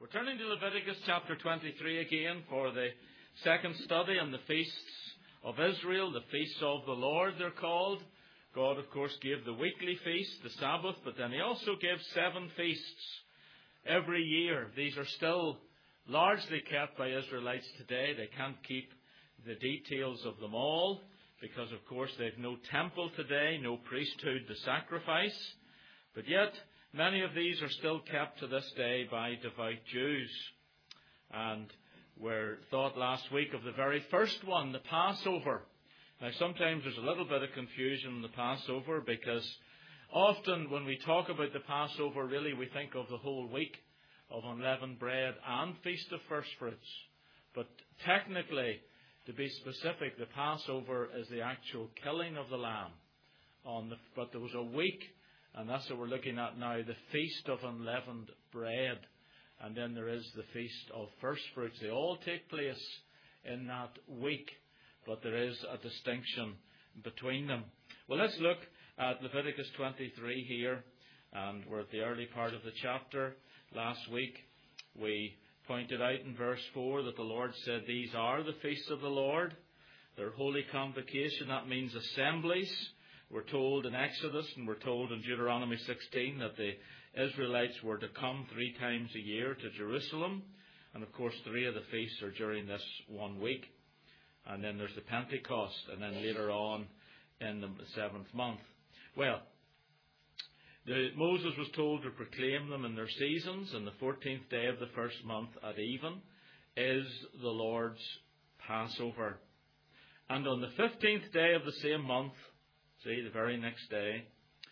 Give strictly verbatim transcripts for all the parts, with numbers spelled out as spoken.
We're turning to Leviticus chapter twenty-three again for the second study on the feasts of Israel, the feasts of the Lord they're called. God, of course, gave the weekly feast, the Sabbath, but then He also gave seven feasts every year. These are still largely kept by Israelites today. They can't keep the details of them all because, of course, they've no temple today, no priesthood to sacrifice. But yet, many of these are still kept to this day by devout Jews. And we thought last week of the very first one, the Passover. Now, sometimes there's a little bit of confusion in the Passover because often when we talk about the Passover, really we think of the whole week of unleavened bread and Feast of First Fruits. But technically, to be specific, the Passover is the actual killing of the lamb. On the, but there was a week, and that's what we're looking at now, the Feast of Unleavened Bread. And then there is the Feast of First Fruits. They all take place in that week, but there is a distinction between them. Well, let's look at Leviticus twenty-three here, and we're at the early part of the chapter. Last week we pointed out in verse four that the Lord said these are the feasts of the Lord. They're holy convocation, that means assemblies. We're told in Exodus and we're told in Deuteronomy sixteen that the Israelites were to come three times a year to Jerusalem. And of course three of the feasts are during this one week. And then there's the Pentecost, and then later on in the seventh month. Well, the, Moses was told to proclaim them in their seasons, and the fourteenth day of the first month at even is the Lord's Passover. And on the fifteenth day of the same month, see, the very next day,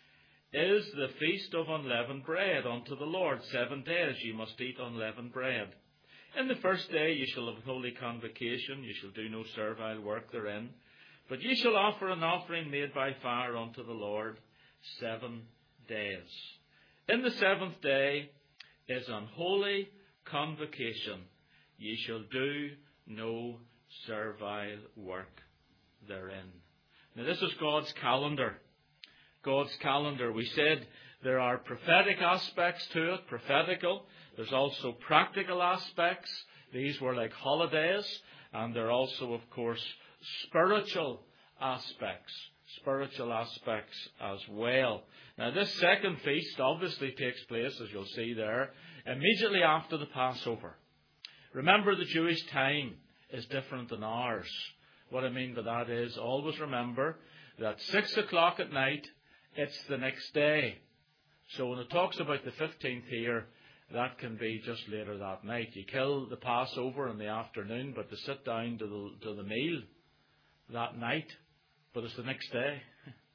is the Feast of Unleavened Bread unto the Lord. Seven days ye must eat unleavened bread. In the first day ye shall have holy convocation, ye shall do no servile work therein. But ye shall offer an offering made by fire unto the Lord seven days. In the seventh day is an holy convocation. Ye shall do no servile work therein. Now this is God's calendar. God's calendar. We said there are prophetic aspects to it, prophetical. There's also practical aspects. These were like holidays. And there are also, of course, spiritual aspects. Spiritual aspects as well. Now this second feast obviously takes place, as you'll see there, immediately after the Passover. Remember, the Jewish time is different than ours. What I mean by that is, always remember that six o'clock at night, it's the next day. So when it talks about the fifteenth here, that can be just later that night. You kill the Passover in the afternoon, but to sit down to the, to the meal that night, but it's the next day.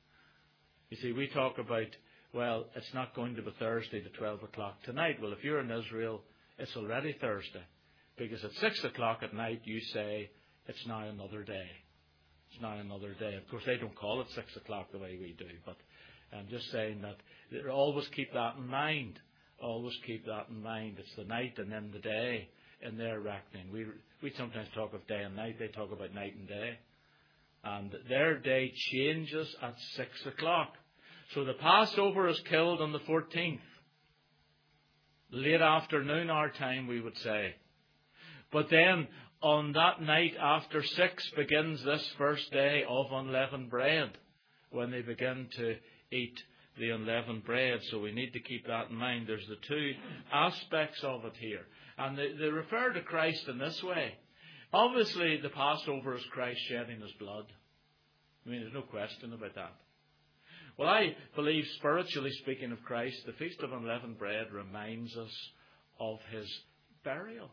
You see, we talk about, well, it's not going to be Thursday to twelve o'clock tonight. Well, if you're in Israel, it's already Thursday. Because at six o'clock at night, you say, it's now another day. It's now another day. Of course, they don't call it six o'clock the way we do, but I'm just saying that always keep that in mind. Always keep that in mind. It's the night and then the day in their reckoning. We we sometimes talk of day and night. They talk about night and day. And their day changes at six o'clock. So the Passover is killed on the fourteenth. Late afternoon our time, we would say. But then on that night after six begins this first day of unleavened bread, when they begin to eat the unleavened bread. So we need to keep that in mind. There's the two aspects of it here. And they, they refer to Christ in this way. Obviously, the Passover is Christ shedding His blood. I mean, there's no question about that. Well, I believe, spiritually speaking of Christ, the Feast of Unleavened Bread reminds us of His burial.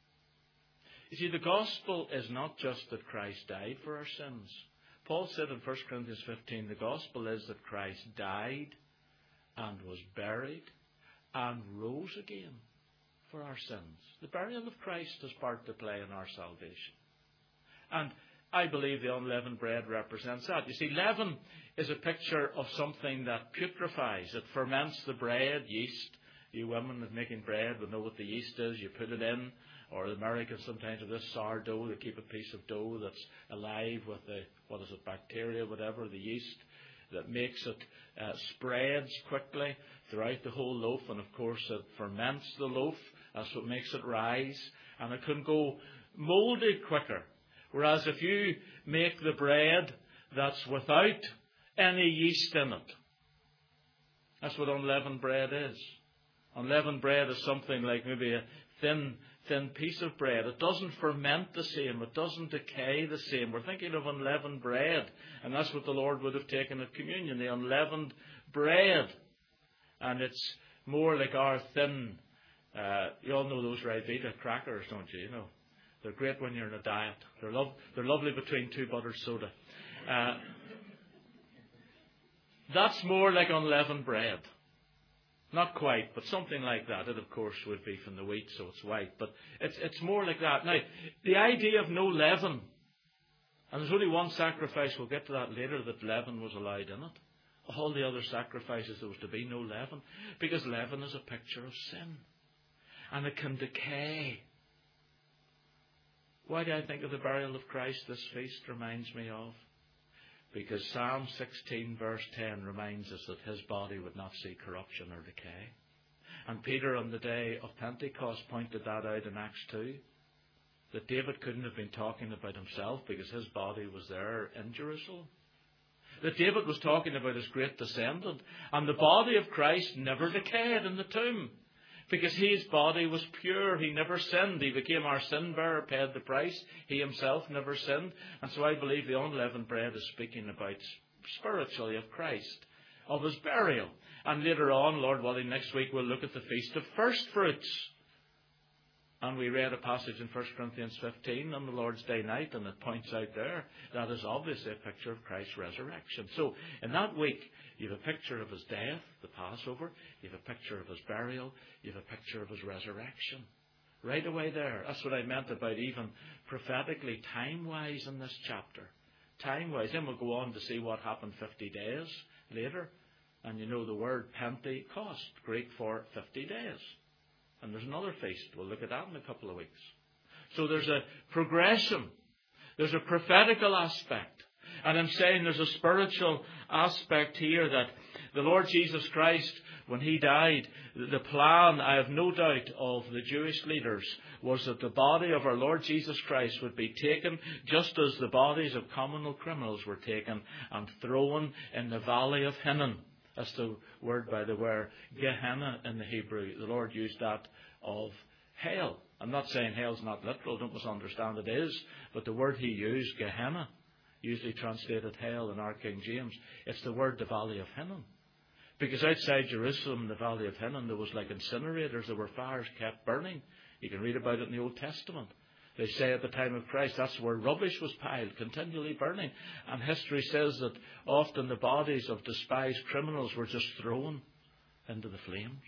You see, the gospel is not just that Christ died for our sins. Paul said in First Corinthians fifteen, the gospel is that Christ died and was buried and rose again for our sins. The burial of Christ has part to play in our salvation. And I believe the unleavened bread represents that. You see, leaven is a picture of something that putrefies. It ferments the bread, yeast. You women that making bread will know what the yeast is. You put it in. Or the Americans sometimes have this sourdough. They keep a piece of dough that's alive with the, what is it, bacteria, whatever, the yeast that makes it uh, spreads quickly throughout the whole loaf. And of course it ferments the loaf That's what makes it rise. And it can go moulded quicker. Whereas if you make the bread that's without any yeast in it, that's what unleavened bread is. Unleavened bread is something like maybe a thin, thin piece of bread. It doesn't ferment the same. It doesn't decay the same. We're thinking of unleavened bread. And that's what the Lord would have taken at communion, the unleavened bread. And it's more like our thin, uh, you all know those Ribena crackers, don't you? You know, they're great when you're in a diet. They're, lo- they're lovely between two buttered soda. Uh, that's more like unleavened bread. Not quite, but something like that. It, of course, would be from the wheat, so it's white. But it's it's more like that. Now, the idea of no leaven, and there's only one sacrifice, we'll get to that later, that leaven was allowed in it. All the other sacrifices, there was to be no leaven, because leaven is a picture of sin. And it can decay. Why do I think of the burial of Christ this feast reminds me of? Because Psalm sixteen verse ten reminds us that his body would not see corruption or decay. And Peter on the day of Pentecost pointed that out in Acts two. That David couldn't have been talking about himself because his body was there in Jerusalem. That David was talking about his great descendant. And the body of Christ never decayed in the tomb. Because his body was pure. He never sinned. He became our sin bearer, paid the price. He himself never sinned. And so I believe the unleavened bread is speaking about spiritually of Christ, of his burial. And later on, Lord willing, next week we'll look at the Feast of First Fruits. And we read a passage in First Corinthians fifteen on the Lord's Day night, and it points out there that is obviously a picture of Christ's resurrection. So in that week, you have a picture of his death, the Passover. You have a picture of his burial. You have a picture of his resurrection. Right away there. That's what I meant about even prophetically, time-wise in this chapter. Time-wise. Then we'll go on to see what happened fifty days later. And you know the word Pentecost, Greek for fifty days. And there's another feast. We'll look at that in a couple of weeks. So there's a progression. There's a prophetical aspect. And I'm saying there's a spiritual aspect here that the Lord Jesus Christ, when he died, the plan, I have no doubt, of the Jewish leaders was that the body of our Lord Jesus Christ would be taken just as the bodies of communal criminals were taken and thrown in the valley of Hinnom. That's the word, by the way, Gehenna in the Hebrew. The Lord used that of hell. I'm not saying hell's not literal, don't misunderstand, it is. But the word he used, Gehenna, usually translated hell in our King James, it's the word the valley of Hinnom. Because outside Jerusalem, the valley of Hinnom, there was like incinerators, there were fires kept burning. You can read about it in the Old Testament. They say at the time of Christ, that's where rubbish was piled, continually burning. And history says that often the bodies of despised criminals were just thrown into the flames.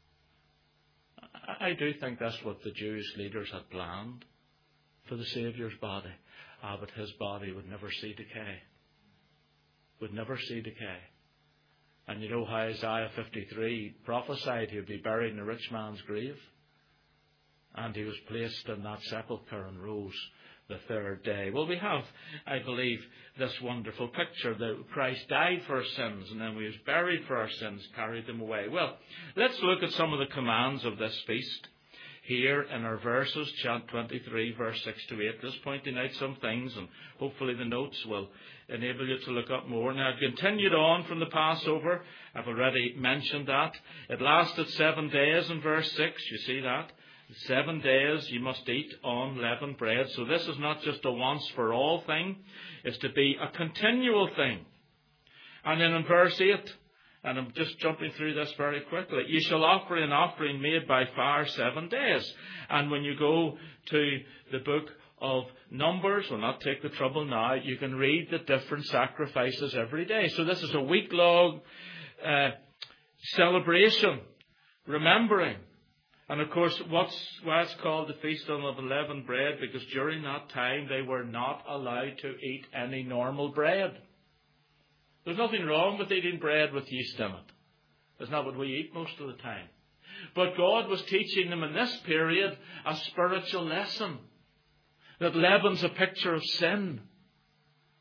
I do think that's what the Jewish leaders had planned for the Saviour's body. Ah, but his body would never see decay. Would never see decay. And you know how Isaiah fifty-three prophesied he would be buried in a rich man's grave. And he was placed in that sepulchre and rose the third day. Well, we have, I believe, this wonderful picture that Christ died for our sins and then he was buried for our sins, carried them away. Well, let's look at some of the commands of this feast here in our verses, chapter twenty-three, verse six to eight. Just pointing out some things, and hopefully the notes will enable you to look up more. Now, I've continued on from the Passover. I've already mentioned that. It lasted seven days in verse six. You see that? Seven days you must eat unleavened bread. So this is not just a once-for-all thing. It's to be a continual thing. And then in verse eight, and I'm just jumping through this very quickly, you shall offer an offering made by fire seven days. And when you go to the book of Numbers, we'll not take the trouble now, you can read the different sacrifices every day. So this is a week-long uh, celebration, remembering. And of course, what's, why it's called the Feast of Unleavened Bread, because during that time they were not allowed to eat any normal bread. There's nothing wrong with eating bread with yeast in it. It's not what we eat most of the time. But God was teaching them in this period a spiritual lesson. That leaven's a picture of sin.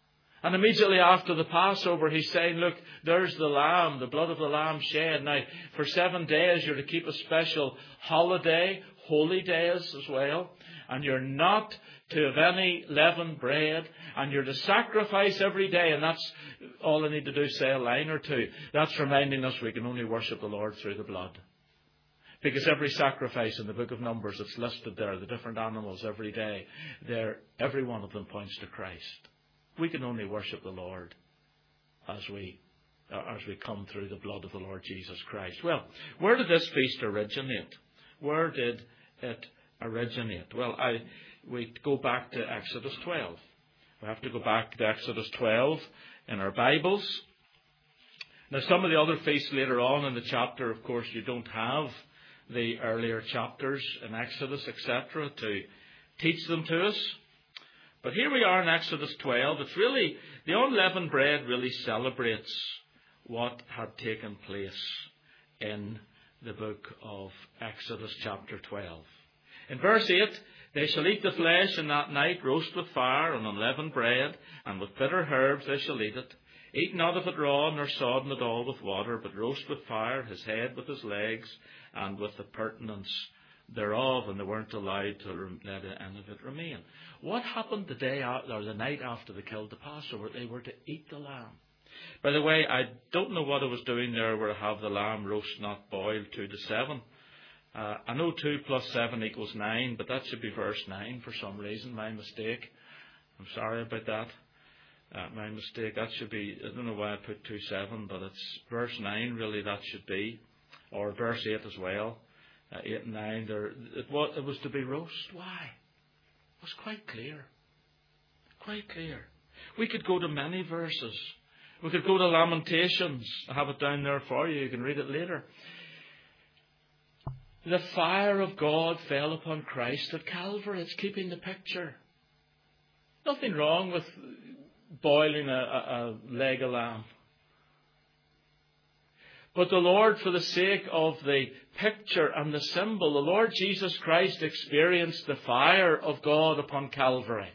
And immediately after the Passover, he's saying, look, there's the lamb, the blood of the lamb shed. Now, for seven days, you're to keep a special holiday, holy days as well. And you're not to have any leavened bread. And you're to sacrifice every day. And that's all I need to do, say a line or two. That's reminding us we can only worship the Lord through the blood. Because every sacrifice in the book of Numbers that's listed there, the different animals every day, there, every one of them points to Christ. We can only worship the Lord as we as we come through the blood of the Lord Jesus Christ. Well, where did this feast originate? Where did it originate? Well, I we go back to Exodus twelve. We have to go back to Exodus twelve in our Bibles. Now, some of the other feasts later on in the chapter, of course, you don't have the earlier chapters in Exodus, et cetera, to teach them to us. But here we are in Exodus twelve. It's really, the unleavened bread really celebrates what had taken place in the book of Exodus chapter twelve. In verse eight, they shall eat the flesh in that night, roast with fire and unleavened bread, and with bitter herbs they shall eat it. Eat not of it raw, nor sodden at all with water, but roast with fire his head with his legs, and with the pertinence thereof, and they weren't allowed to let any of it remain. What happened the day out, or the night after they killed the Passover? They were to eat the lamb. By the way, I don't know what I was doing there where I have the lamb roast, not boiled, two to seven. Uh, I know two plus seven equals nine, but that should be verse nine for some reason. My mistake. I'm sorry about that. Uh, my mistake. That should be, I don't know why I put two seven, but it's verse nine really that should be. Or verse eight as well. Uh, eight and nine. There, it, was, it was to be roast. Why? It was quite clear. Quite clear. We could go to many verses. We could go to Lamentations. I have it down there for you. You can read it later. The fire of God fell upon Christ at Calvary. It's keeping the picture. Nothing wrong with boiling a, a, a leg of lamb. But the Lord, for the sake of the picture and the symbol, the Lord Jesus Christ experienced the fire of God upon Calvary.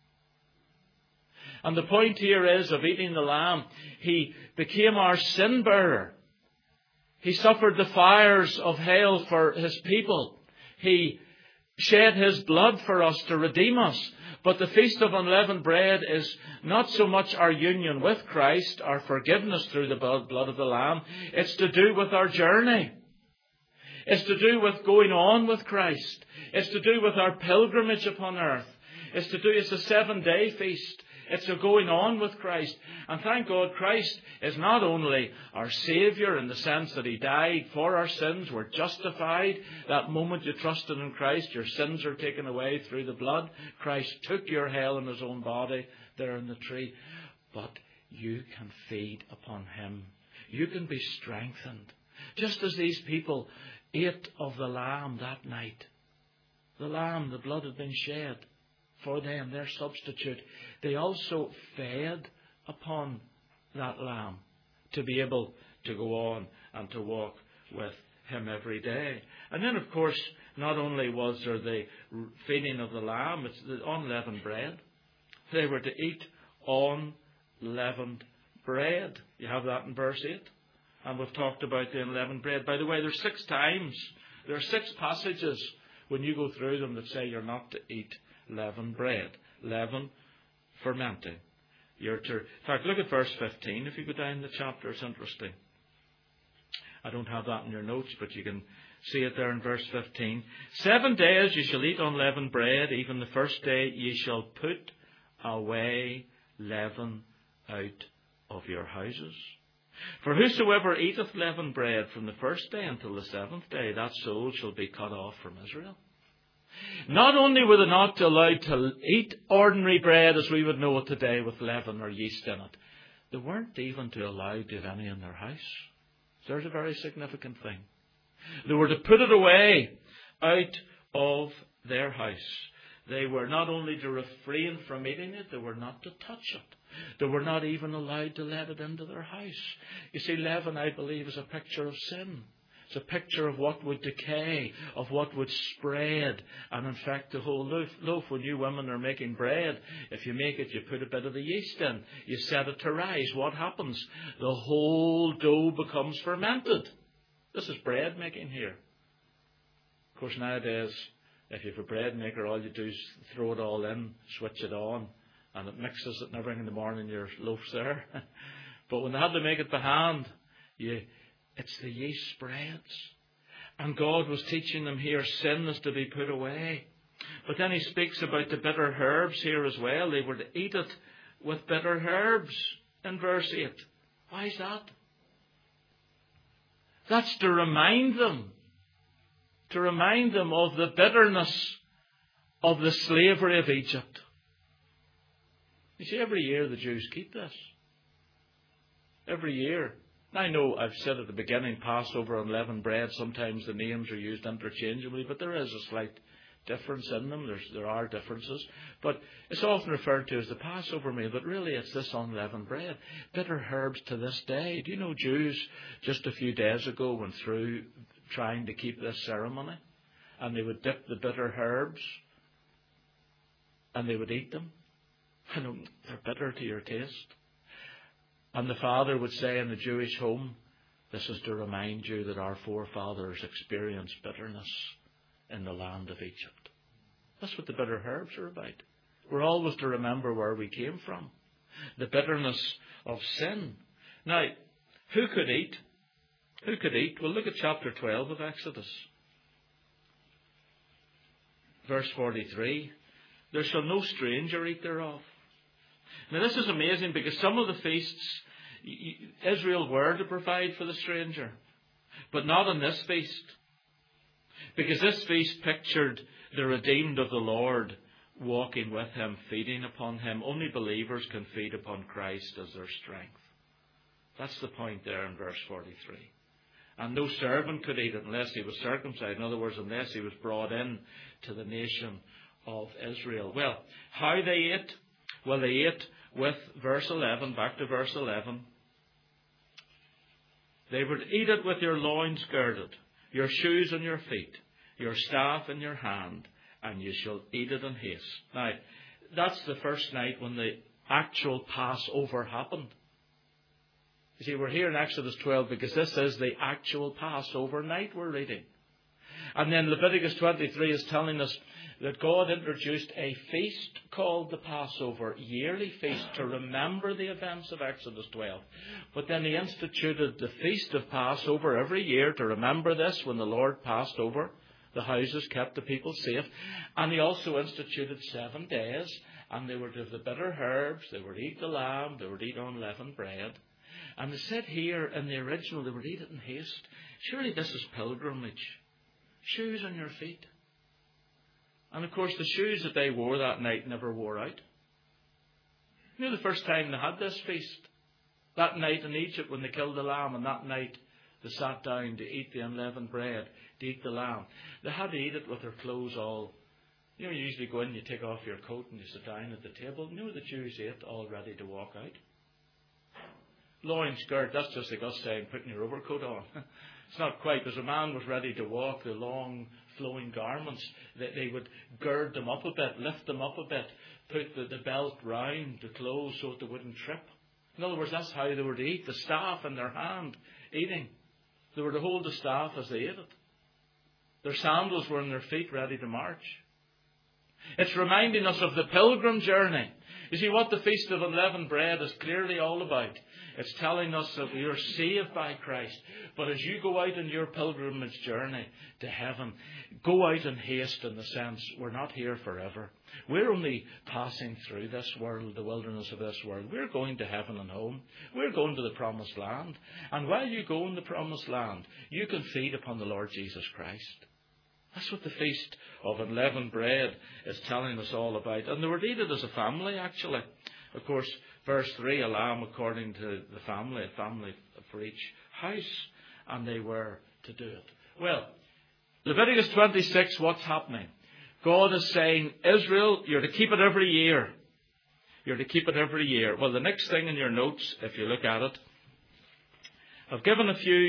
And the point here is of eating the lamb, He became our sin bearer. He suffered the fires of hell for His people. He shed His blood for us to redeem us. But the Feast of Unleavened Bread is not so much our union with Christ, our forgiveness through the blood of the Lamb. It's to do with our journey. It's to do with going on with Christ. It's to do with our pilgrimage upon earth. It's to do, it's a seven-day feast. It's a going on with Christ. And thank God, Christ is not only our Saviour in the sense that He died for our sins. We're justified. That moment you trusted in Christ, your sins are taken away through the blood. Christ took your hell in His own body there in the tree. But you can feed upon Him. You can be strengthened. Just as these people ate of the lamb that night. The lamb, the blood had been shed for them, their substitute. They also fed upon that lamb to be able to go on and to walk with Him every day. And then, of course, not only was there the feeding of the lamb, it's the unleavened bread. They were to eat unleavened bread. You have that in verse eight. And we've talked about the unleavened bread. By the way, there's six times, there are six passages when you go through them that say you're not to eat leavened bread. Leaven, fermenting. You're to, in fact, look at verse fifteen. If you go down the chapter, it's interesting. I don't have that in your notes, but you can see it there in verse fifteen. Seven days you shall eat unleavened bread. Even the first day ye shall put away leaven out of your houses. For whosoever eateth leavened bread from the first day until the seventh day, that soul shall be cut off from Israel. Not only were they not allowed to eat ordinary bread as we would know it today with leaven or yeast in it, they weren't even to allow to have any in their house. So there's a very significant thing. They were to put it away out of their house. They were not only to refrain from eating it, they were not to touch it. They were not even allowed to let it into their house. You see, leaven, I believe, is a picture of sin. It's a picture of what would decay, of what would spread and infect the whole loaf. loaf. When you women are making bread, if you make it, you put a bit of the yeast in. You set it to rise. What happens? The whole dough becomes fermented. This is bread making here. Of course, nowadays, if you have a bread maker, all you do is throw it all in, switch it on, and it mixes it and everything in the morning, your loaf's there. But when they had to make it by hand, you, it's the yeast spreads. And God was teaching them here, sin is to be put away. But then he speaks about the bitter herbs here as well. They were to eat it with bitter herbs in verse eight. Why is that? That's to remind them, to remind them of the bitterness of the slavery of Egypt. You see, every year the Jews keep this. Every year. I know I've said at the beginning, Passover and leavened bread, sometimes the names are used interchangeably, but there is a slight difference in them. There's, there are differences. But it's often referred to as the Passover meal, but really it's this unleavened bread. Bitter herbs to this day. Do you know Jews just a few days ago went through trying to keep this ceremony? And they would dip the bitter herbs and they would eat them. I know they're bitter to your taste. And the father would say in the Jewish home, this is to remind you that our forefathers experienced bitterness in the land of Egypt. That's what the bitter herbs are about. We're always to remember where we came from. The bitterness of sin. Now, who could eat? Who could eat? Well, look at chapter twelve of Exodus. Verse forty-three. There shall no stranger eat thereof. Now this is amazing because some of the feasts, Israel were to provide for the stranger, but not on this feast. Because this feast pictured the redeemed of the Lord walking with him, feeding upon him. Only believers can feed upon Christ as their strength. That's the point there in verse forty-three. And no servant could eat it unless he was circumcised. In other words, unless he was brought in to the nation of Israel. Well, how they ate? Well, they ate with verse eleven, back to verse eleven. They were to eat it with your loins girded, your shoes on your feet, your staff in your hand, and you shall eat it in haste. Now, that's the first night when the actual Passover happened. You see, we're here in Exodus twelve because this is the actual Passover night we're reading. And then Leviticus twenty-three is telling us that God introduced a feast called the Passover, yearly feast to remember the events of Exodus twelve. But then he instituted the feast of Passover every year to remember this when the Lord passed over the houses, kept the people safe. And he also instituted seven days, and they were to have the bitter herbs, they were to eat the lamb, they were to eat unleavened bread. And they said here in the original, they were to eat it in haste. Surely this is pilgrimage. Shoes on your feet. And of course, the shoes that they wore that night never wore out. You know the first time they had this feast? That night in Egypt when they killed the lamb, and that night they sat down to eat the unleavened bread, to eat the lamb. They had to eat it with their clothes all. You know, you usually go in, you take off your coat and you sit down at the table. You know the Jews ate all ready to walk out. Loin skirt, that's just like us saying putting your overcoat on. It's not quite. As a man was ready to walk, the long flowing garments, they, they would gird them up a bit, lift them up a bit, put the, the belt round the clothes so that they wouldn't trip. In other words, that's how they were to eat, the staff in their hand, eating. They were to hold the staff as they ate it. Their sandals were on their feet, ready to march. It's reminding us of the pilgrim journey. You see, what the Feast of Unleavened Bread is clearly all about. It's telling us that we are saved by Christ. But as you go out on your pilgrimage journey to heaven, go out in haste in the sense we're not here forever. We're only passing through this world, the wilderness of this world. We're going to heaven and home. We're going to the promised land. And while you go in the promised land, you can feed upon the Lord Jesus Christ. That's what the Feast of Unleavened Bread is telling us all about. And they were to eat it as a family, actually. Of course, verse three, a lamb according to the family, a family for each house. And they were to do it. Well, Leviticus twenty-six, what's happening? God is saying, Israel, you're to keep it every year. You're to keep it every year. Well, the next thing in your notes, if you look at it, I've given a few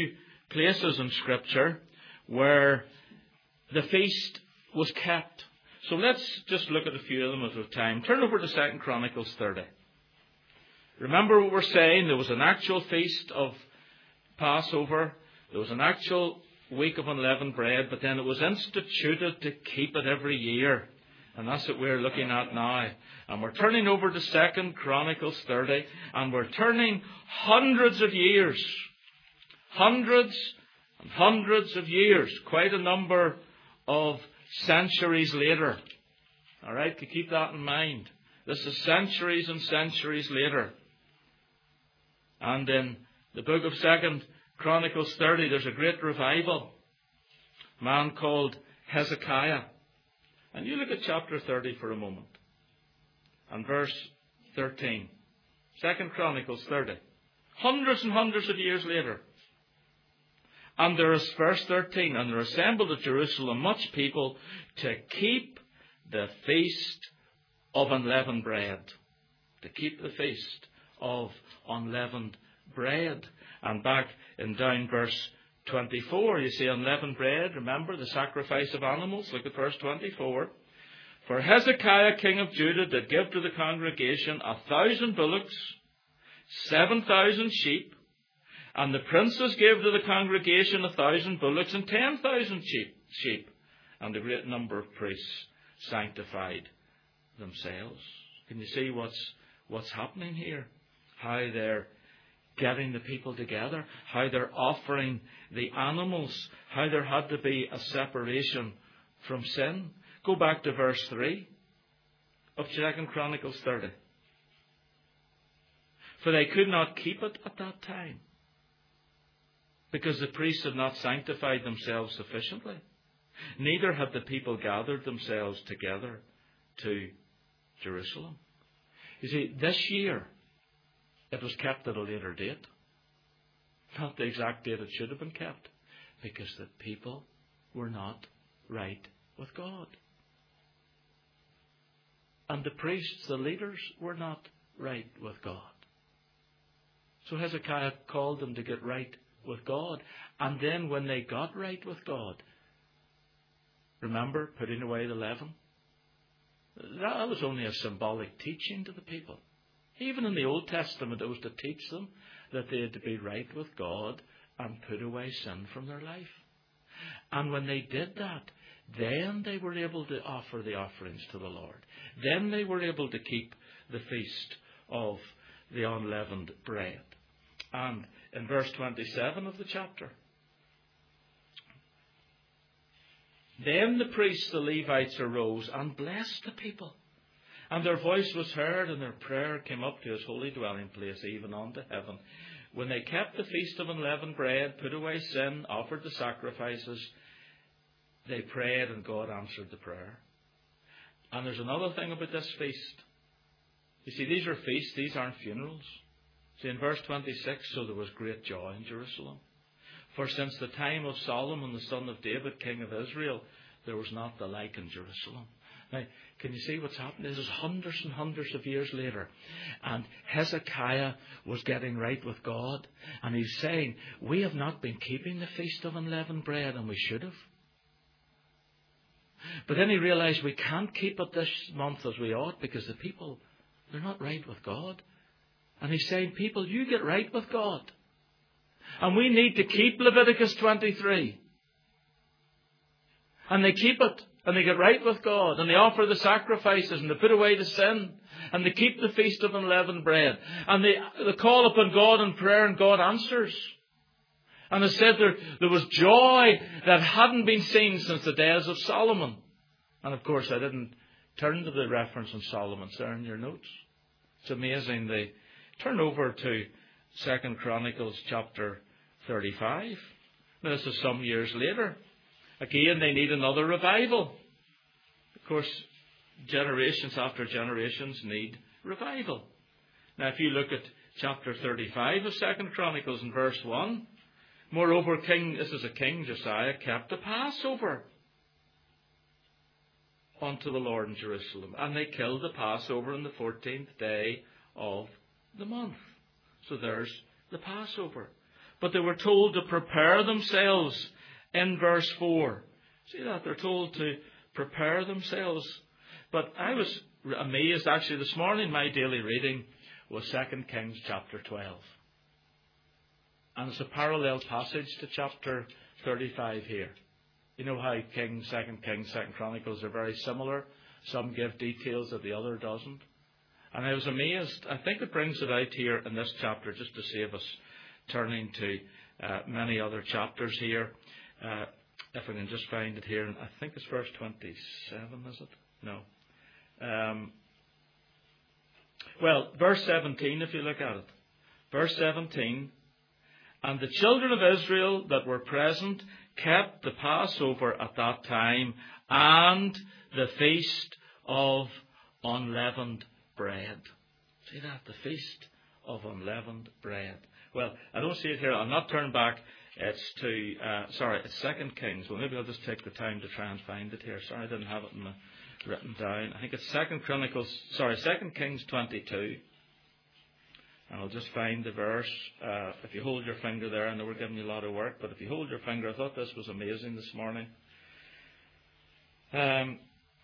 places in Scripture where the feast was kept. So let's just look at a few of them at a time. Turn over to Second Chronicles thirty. Remember what we're saying, there was an actual feast of Passover, there was an actual week of unleavened bread, but then it was instituted to keep it every year. And that's what we're looking at now. And we're turning over to Second Chronicles thirty, and we're turning hundreds of years. Hundreds and hundreds of years. Quite a number of centuries later. All right, to keep that in mind. This is centuries and centuries later. And in the book of Second Chronicles thirty, there's a great revival. A man called Hezekiah. And you look at chapter thirty for a moment. And verse thirteen. Second Chronicles thirty. Hundreds and hundreds of years later. And there is verse thirteen. And there assembled at Jerusalem much people to keep the feast of unleavened bread. To keep the feast of unleavened bread. And back in down verse twenty-four, you see unleavened bread. Remember the sacrifice of animals. Look at verse twenty-four. For Hezekiah, king of Judah, did give to the congregation a thousand bullocks, seven thousand sheep, and the princes gave to the congregation a thousand bullocks and ten thousand sheep, sheep, and a great number of priests sanctified themselves. Can you see what's what's happening here? How they're getting the people together, how they're offering the animals, how there had to be a separation from sin. Go back to verse three of Second Chronicles thirty. For they could not keep it at that time, because the priests had not sanctified themselves sufficiently. Neither had the people gathered themselves together to Jerusalem. You see, this year, it was kept at a later date. Not the exact date it should have been kept. Because the people were not right with God. And the priests, the leaders, were not right with God. So Hezekiah called them to get right with God. And then when they got right with God, remember putting away the leaven? That was only a symbolic teaching to the people. Even in the Old Testament, it was to teach them that they had to be right with God and put away sin from their life. And when they did that, then they were able to offer the offerings to the Lord. Then they were able to keep the feast of the unleavened bread. And in verse twenty-seven of the chapter, then the priests, the Levites, arose and blessed the people. And their voice was heard, and their prayer came up to his holy dwelling place, even unto heaven. When they kept the feast of unleavened bread, put away sin, offered the sacrifices, they prayed, and God answered the prayer. And there's another thing about this feast. You see, these are feasts, these aren't funerals. See, in verse twenty-six, so there was great joy in Jerusalem. For since the time of Solomon, the son of David, king of Israel, there was not the like in Jerusalem. Now, can you see what's happening? This is hundreds and hundreds of years later. And Hezekiah was getting right with God. And he's saying, we have not been keeping the feast of unleavened bread, and we should have. But then he realized we can't keep it this month as we ought, because the people, they're not right with God. And he's saying, people, you get right with God. And we need to keep Leviticus twenty-three. And they keep it. And they get right with God. And they offer the sacrifices. And they put away the sin. And they keep the feast of unleavened bread. And they, they call upon God in prayer, and God answers. And it said there, there was joy that hadn't been seen since the days of Solomon. And of course, I didn't turn to the reference in Solomon. It's there in your notes. It's amazing. They turn over to Second Chronicles chapter thirty-five. Now, this is some years later. Again, they need another revival. Of course, generations after generations need revival. Now, if you look at chapter thirty-five of Second Chronicles in verse one, moreover, King, this is a king, Josiah, kept the Passover unto the Lord in Jerusalem. And they killed the Passover on the fourteenth day of the month. So there's the Passover. but they were told to prepare themselves in verse four. See that? They're told to prepare themselves. But I was amazed, actually, this morning my daily reading was Second Kings chapter twelve. And it's a parallel passage to chapter thirty-five here. You know how Kings, Second Kings, Second Chronicles are very similar. Some give details that the other doesn't. And I was amazed. I think it brings it out here in this chapter just to save us turning to uh, many other chapters here. Uh, if I can just find it here. I think it's verse twenty-seven, is it? No. Um, well, verse seventeen, if you look at it. Verse seventeen. And the children of Israel that were present kept the Passover at that time and the feast of unleavened bread. See that? The feast of unleavened bread. Well, I don't see it here. I'll not turn back. It's to, uh, sorry, it's Second Kings. Well, maybe I'll just take the time to try and find it here. Sorry, I didn't have it in the, written down. I think it's Second Chronicles, sorry, Second Kings twenty-two. And I'll just find the verse. Uh, if you hold your finger there, I know we're giving you a lot of work, but if you hold your finger, I thought this was amazing this morning. Um,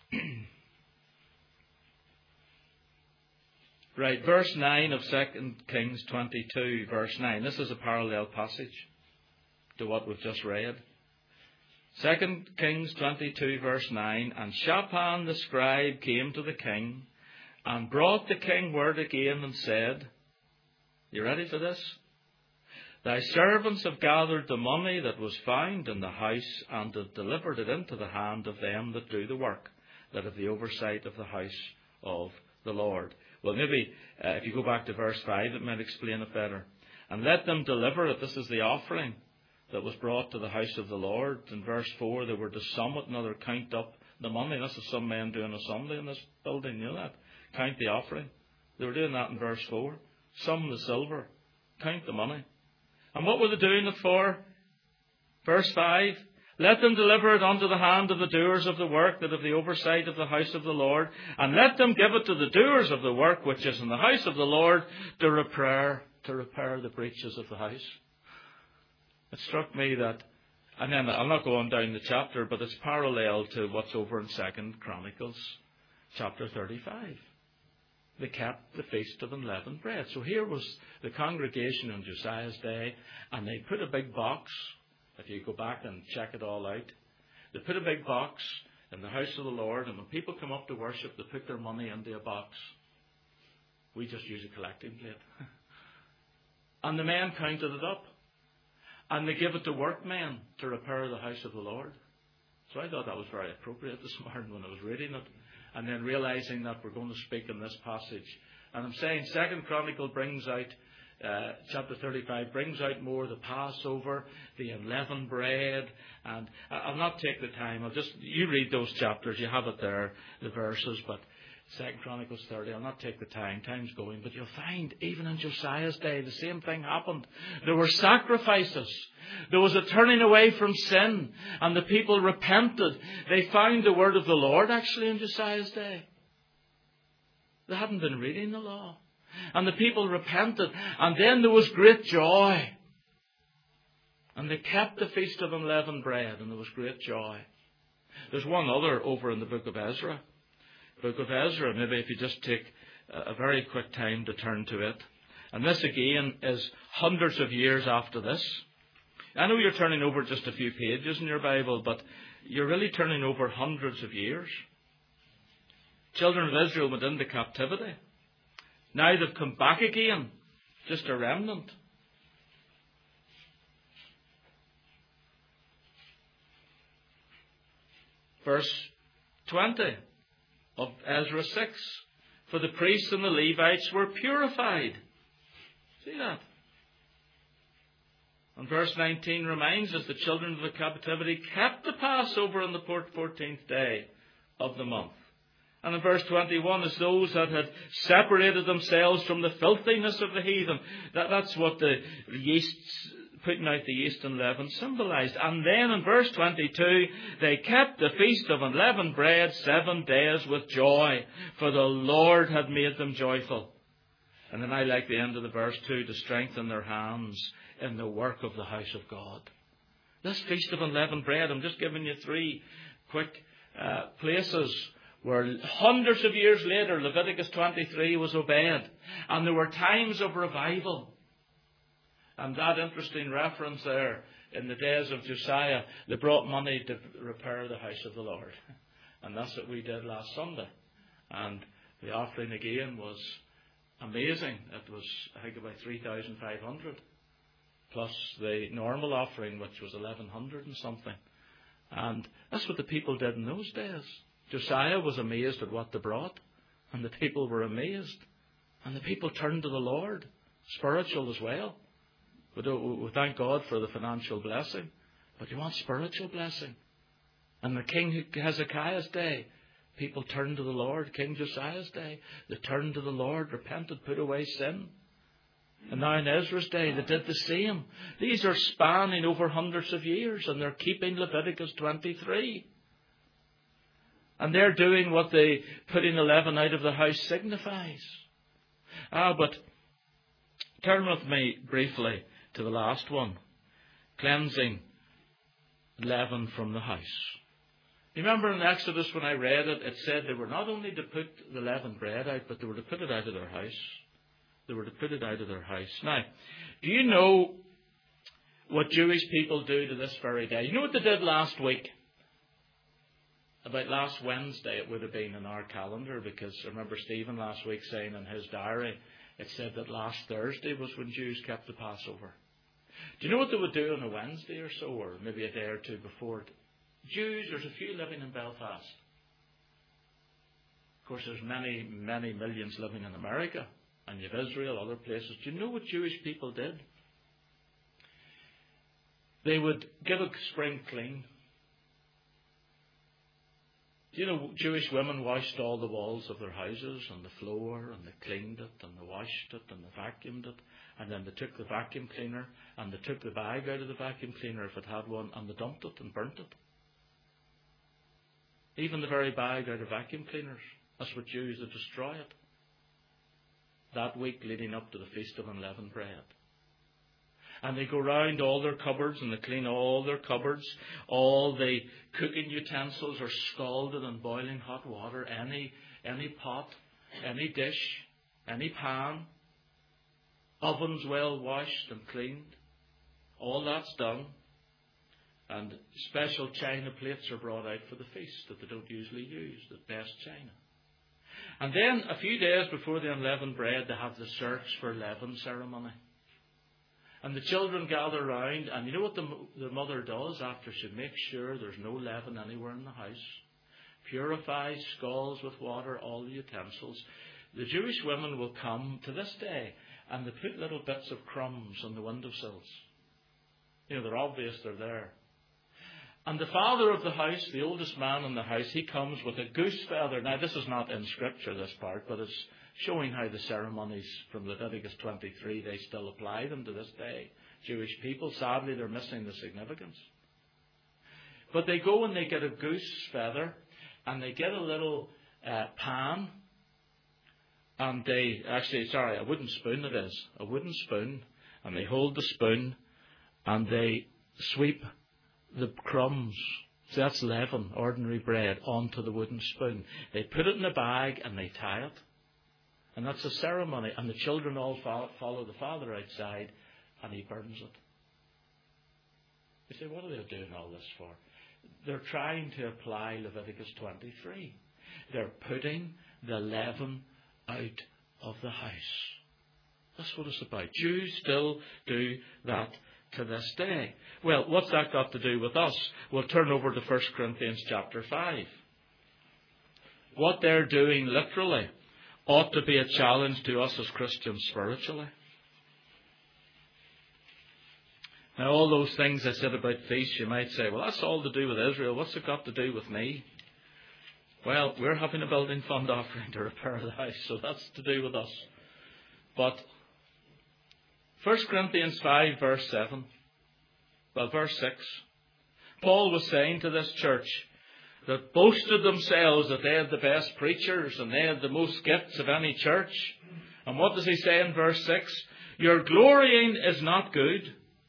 right, verse nine of Second Kings twenty-two, verse nine. This is a parallel passage to what we've just read. Second Kings twenty-two, verse nine. And Shaphan the scribe came to the king and brought the king word again and said, you ready for this? Thy servants have gathered the money that was found in the house and have delivered it into the hand of them that do the work, that have the oversight of the house of the Lord. Well, maybe uh, if you go back to verse five, it might explain it better. And let them deliver it. This is the offering that was brought to the house of the Lord. In verse four, they were to sum it, another count up the money. This is some men doing a Sunday in this building, you know that? Count the offering. They were doing that in verse four. Sum the silver. Count the money. And what were they doing it for? Verse five. Let them deliver it unto the hand of the doers of the work that have the oversight of the house of the Lord. And let them give it to the doers of the work which is in the house of the Lord to repair, to repair the breaches of the house. It struck me that, and then I'm not going down the chapter, but it's parallel to what's over in Second Chronicles chapter thirty-five. They kept the feast of unleavened bread. So here was the congregation on Josiah's day, and they put a big box. If you go back and check it all out, they put a big box in the house of the Lord, and when people come up to worship, they put their money into a box. We just use a collecting plate. And the men counted it up, and they give it to workmen to repair the house of the Lord. So I thought that was very appropriate this morning when I was reading it. And then realizing that we're going to speak in this passage. And I'm saying Second Chronicle brings out, uh, chapter thirty-five, brings out more the Passover, the unleavened bread. And I'll not take the time. I'll just, you read those chapters. You have it there, the verses. But Second Chronicles thirty, I'll not take the time. Time's going. But you'll find, even in Josiah's day, the same thing happened. There were sacrifices. There was a turning away from sin, and the people repented. They found the word of the Lord actually in Josiah's day. They hadn't been reading the law. And the people repented, and then there was great joy. And they kept the feast of unleavened bread, and there was great joy. There's one other over in the book of Ezra. Book of Ezra, maybe if you just take a very quick time to turn to it. And this again is hundreds of years after this. I know you're turning over just a few pages in your Bible, but you're really turning over hundreds of years. Children of Israel went into captivity. Now they've come back again, just a remnant. Verse twenty of Ezra six. For the priests and the Levites were purified. See that? And verse nineteen reminds us the children of the captivity kept the Passover on the fourteenth day of the month. And in verse twenty-one, as those that had separated themselves from the filthiness of the heathen. That, that's what the yeast, putting out the yeast and leaven symbolized. And then in verse twenty-two, they kept the feast of unleavened bread seven days with joy, for the Lord had made them joyful. And then I like the end of the verse too, to strengthen their hands in the work of the house of God. This Feast of Unleavened Bread, I'm just giving you three quick uh, places where hundreds of years later Leviticus twenty-three was obeyed. And there were times of revival. And that interesting reference there, in the days of Josiah, they brought money to repair the house of the Lord. And that's what we did last Sunday. And the offering again was amazing. It was, I think, about three thousand five hundred. Plus the normal offering, which was eleven hundred and something. And that's what the people did in those days. Josiah was amazed at what they brought. And the people were amazed. And the people turned to the Lord. Spiritual as well. We, do, we thank God for the financial blessing. But you want spiritual blessing. And the King Hezekiah's day, people turned to the Lord. King Josiah's day, they turned to the Lord, repented, put away sin. And now in Ezra's day, they did the same. These are spanning over hundreds of years, and they're keeping Leviticus twenty-three. And they're doing what the putting the leaven out of the house signifies. Ah, but turn with me briefly to the last one. Cleansing leaven from the house. You remember in Exodus when I read it, it said they were not only to put the leavened bread out, but they were to put it out of their house. They were to put it out of their house. Now, do you know what Jewish people do to this very day? You know what they did last week? About last Wednesday it would have been in our calendar, because I remember Stephen last week saying in his diary, it said that last Thursday was when Jews kept the Passover. Do you know what they would do on a Wednesday or so, or maybe a day or two before it? Jews, there's a few living in Belfast. Of course, there's many, many millions living in America. And you have Israel, other places. Do you know what Jewish people did? They would give a spring clean. Do you know Jewish women washed all the walls of their houses and the floor, and they cleaned it, and they washed it, and they vacuumed it, and then they took the vacuum cleaner, and they took the bag out of the vacuum cleaner if it had one, and they dumped it and burnt it. Even the very bag out of vacuum cleaners. That's what Jews would destroy it. That week leading up to the Feast of Unleavened Bread. And they go round all their cupboards and they clean all their cupboards. All the cooking utensils are scalded in boiling hot water. Any, any pot, any dish, any pan. Ovens well washed and cleaned. All that's done. And special china plates are brought out for the feast that they don't usually use, the best china. And then, a few days before the unleavened bread, they have the search for leaven ceremony. And the children gather round, and you know what the, the mother does after she makes sure there's no leaven anywhere in the house? Purifies, scalds with water all the utensils. The Jewish women will come to this day, and they put little bits of crumbs on the windowsills. You know, they're obvious they're there. And the father of the house, the oldest man in the house, he comes with a goose feather. Now, this is not in Scripture, this part, but it's showing how the ceremonies from Leviticus twenty-three, they still apply them to this day. Jewish people, sadly, they're missing the significance. But they go and they get a goose feather, and they get a little uh, pan, and they, actually, sorry, a wooden spoon it is, a wooden spoon, and they hold the spoon, and they sweep the crumbs, so that's leaven, ordinary bread, onto the wooden spoon. They put it in a bag and they tie it. And that's a ceremony. And the children all follow the father outside and he burns it. You say, what are they doing all this for? They're trying to apply Leviticus twenty-three. They're putting the leaven out of the house. That's what it's about. Jews still do that to this day. Well, what's that got to do with us? We'll turn over to First Corinthians chapter five. What they're doing literally ought to be a challenge to us as Christians spiritually. Now, all those things I said about feasts, you might say, well, that's all to do with Israel. What's it got to do with me? Well, we're having a building fund offering to repair the house, so that's to do with us. But First Corinthians five, verse seven, well, verse six, Paul was saying to this church that boasted themselves that they had the best preachers and they had the most gifts of any church. And what does he say in verse six? Your glorying is not good.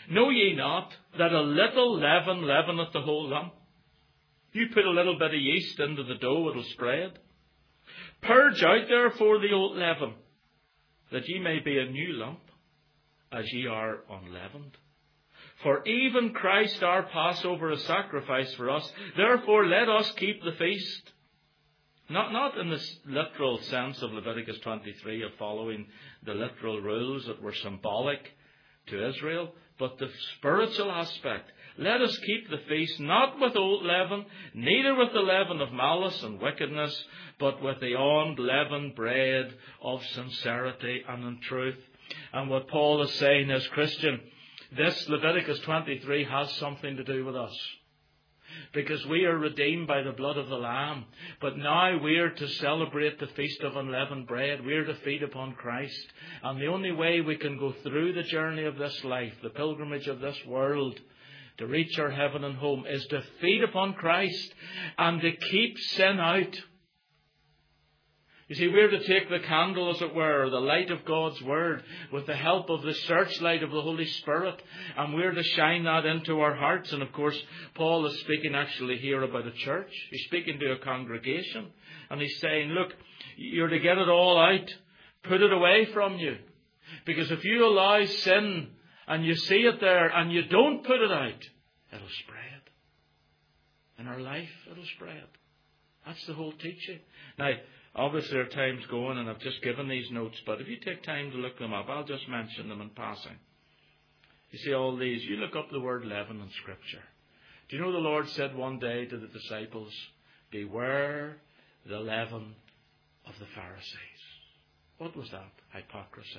Know ye not that a little leaven leaveneth the whole lump? You put a little bit of yeast into the dough, it'll spread. Purge out therefore the old leaven, that ye may be a new lump, as ye are unleavened. For even Christ our Passover is sacrificed for us, therefore let us keep the feast. Not, not in the literal sense of Leviticus twenty-three of following the literal rules that were symbolic to Israel, but the spiritual aspect. Let us keep the feast not with old leaven, neither with the leaven of malice and wickedness, but with the unleavened bread of sincerity and in truth. And what Paul is saying is, Christian, this Leviticus twenty-three has something to do with us. Because we are redeemed by the blood of the Lamb. But now we are to celebrate the Feast of Unleavened Bread. We are to feed upon Christ. And the only way we can go through the journey of this life, the pilgrimage of this world, to reach our heaven and home, is to feed upon Christ and to keep sin out. You see, we're to take the candle, as it were, the light of God's Word, with the help of the searchlight of the Holy Spirit, and we're to shine that into our hearts. And of course, Paul is speaking actually here about a church. He's speaking to a congregation, and he's saying, look, you're to get it all out. Put it away from you. Because if you allow sin, and you see it there, and you don't put it out, it'll spread. In our life, it'll spread. That's the whole teaching. Now, obviously, our time's going, and I've just given these notes, but if you take time to look them up, I'll just mention them in passing. You see all these, you look up the word leaven in Scripture. Do you know the Lord said one day to the disciples, beware the leaven of the Pharisees. What was that? Hypocrisy.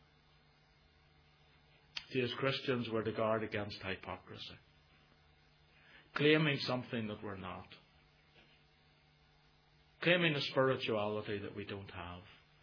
See, as Christians, we're to guard against hypocrisy. Claiming something that we're not. Claiming a spirituality that we don't have.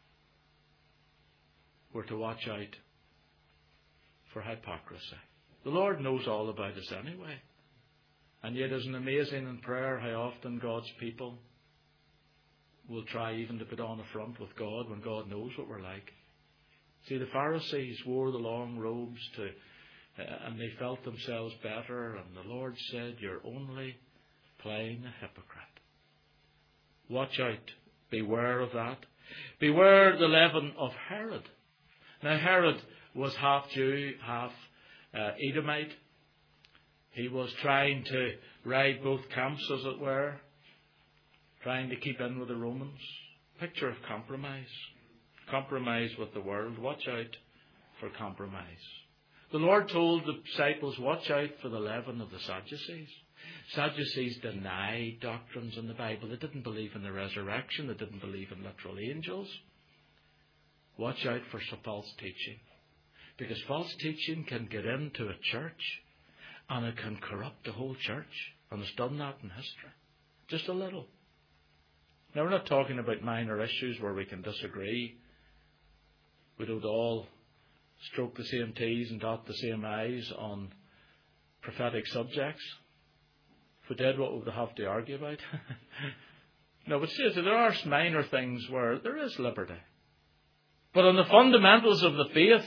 We're to watch out for hypocrisy. The Lord knows all about us anyway. And yet isn't it amazing in prayer how often God's people will try even to put on a front with God when God knows what we're like. See, the Pharisees wore the long robes to, uh, and they felt themselves better, and the Lord said, you're only playing a hypocrite. Watch out. Beware of that. Beware the leaven of Herod. Now, Herod was half Jew, half uh, Edomite. He was trying to ride both camps, as it were, trying to keep in with the Romans. Picture of compromise. Compromise with the world. Watch out for compromise. The Lord told the disciples, watch out for the leaven of the Sadducees. Sadducees denied doctrines in the Bible. They didn't believe in the resurrection. They didn't believe in literal angels. Watch out for some false teaching. Because false teaching can get into a church and it can corrupt the whole church. And it's done that in history. Just a little. Now, we're not talking about minor issues where we can disagree. We don't all stroke the same T's and dot the same I's on prophetic subjects. If we did, what would we have to argue about? No, but seriously, there are minor things where there is liberty. But on the fundamentals of the faith,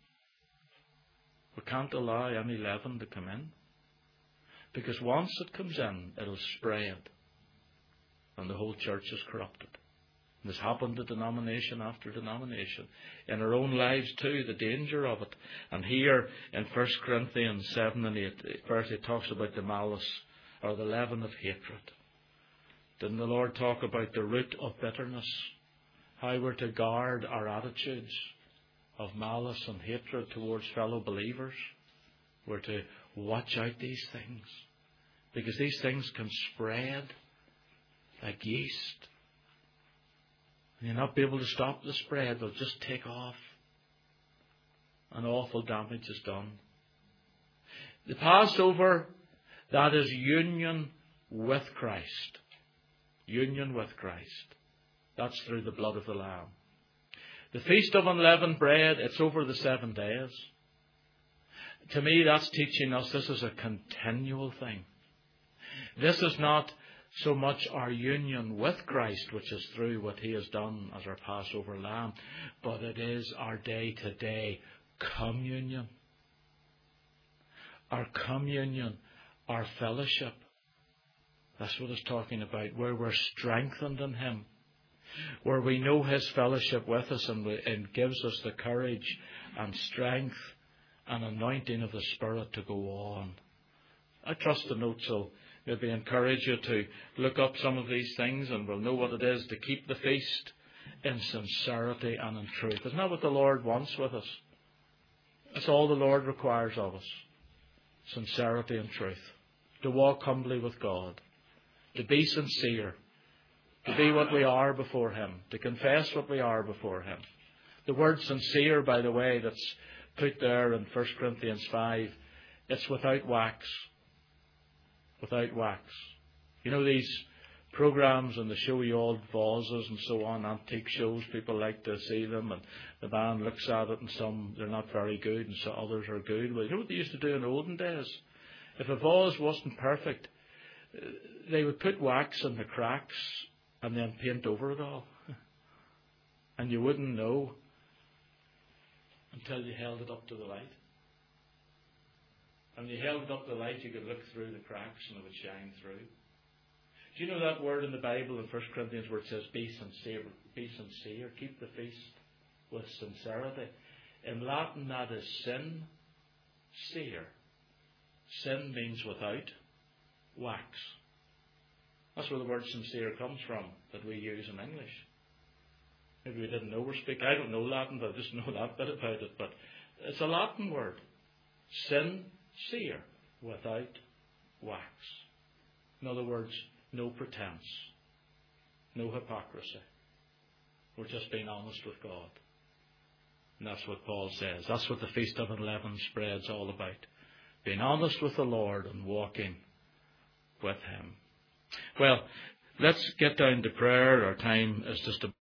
we can't allow any leaven to come in. Because once it comes in, it'll spread. And the whole church is corrupted. And this happened to denomination after denomination. In our own lives too, the danger of it. And here in First Corinthians seven and eight, first it talks about the malice or the leaven of hatred. Didn't the Lord talk about the root of bitterness? How we're to guard our attitudes of malice and hatred towards fellow believers. We're to watch out these things. Because these things can spread like yeast. And you'll not be able to stop the spread. They'll just take off. And awful damage is done. The Passover, that is union with Christ. Union with Christ. That's through the blood of the Lamb. The Feast of Unleavened Bread, it's over the seven days. To me, that's teaching us this is a continual thing. This is not so much our union with Christ, which is through what He has done as our Passover Lamb, but it is our day-to-day communion. our communion, our fellowship. That's what it's talking about, where we're strengthened in Him, where we know His fellowship with us and, we, and gives us the courage and strength and anointing of the Spirit to go on. I trust the notes will maybe encourage you to look up some of these things, and we'll know what it is to keep the feast in sincerity and in truth. Isn't that what the Lord wants with us? That's all the Lord requires of us. Sincerity and truth. To walk humbly with God. To be sincere. To be what we are before Him. To confess what we are before Him. The word sincere, by the way, that's put there in First Corinthians five, it's without wax. Without wax. You know these programs and they show you old vases and so on, antique shows, people like to see them, and the man looks at it and some, they're not very good and so others are good. Well, you know what they used to do in the olden days? If a vase wasn't perfect, they would put wax in the cracks and then paint over it all. And you wouldn't know until you held it up to the light. And when you held it up to the light, you could look through the cracks and it would shine through. Do you know that word in the Bible in First Corinthians where it says, be sincere, be sincere, keep the feast with sincerity? In Latin that is sin, seer. Sin means without wax. That's where the word sincere comes from that we use in English. Maybe we didn't know we're speaking. I don't know Latin, but I just know that bit about it. But it's a Latin word. Sincere, without wax. In other words, no pretense, no hypocrisy. We're just being honest with God. And that's what Paul says. That's what the Feast of Unleavened Bread's all about. Being honest with the Lord and walking with Him. Well, let's get down to prayer. Our time is just a